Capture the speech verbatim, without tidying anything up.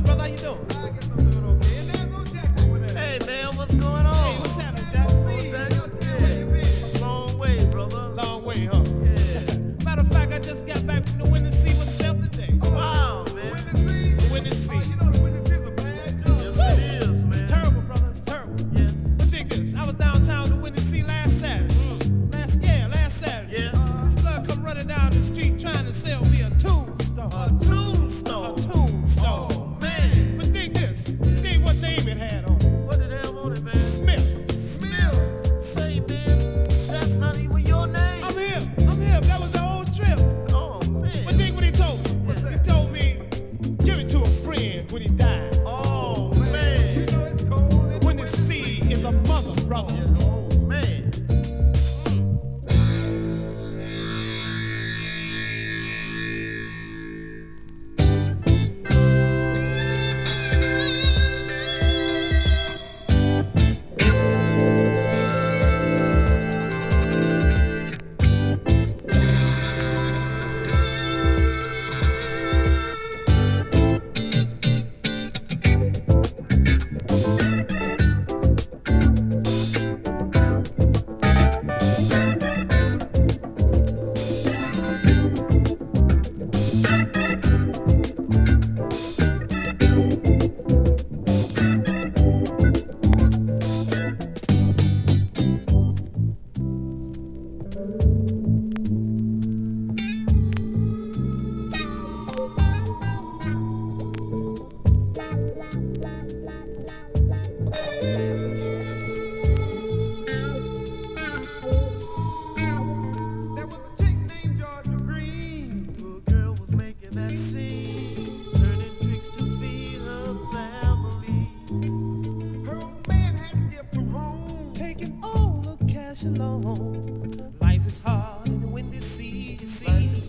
brother. How you doing? I guess I'm doing okay. And there's no Jack over there. Hey, man, what's going on? Hey, what's happening, Jack? See, Jack? you tell where you been. Long way, brother. Long way, huh? Yeah. Matter of fact, I just got back from the Windy Sea myself today. Wow, The man. Windy Sea? The Windy Sea. Oh, you know the Windy Sea is a bad job. Yes, it is, man. It's terrible, brother. It's terrible. Yeah. But think this. I was downtown the Windy Sea last Saturday. Mm. Last, yeah, last Saturday. Yeah. Uh, this blood come running down the street trying to sell me a tombstone. A tombstone. A tombstone. Oh, man. But think this. Think what name it had on it. What did it have on it, man? Smith. Smith. Say, man, that's not even your name. I'm him. I'm him. That was the whole trip. Oh, man. But think what he told me. What's He that? told me, give it to a friend when he died. Oh, man. You know it's cold. When the sea is a mother, brother. Oh, man. There was a chick named Georgia Green. Little girl was making that scene, turning tricks to feed her family. Her old man had to get from home. Taking all the cash alone. Life is hard in the Windy Sea, you see. Life is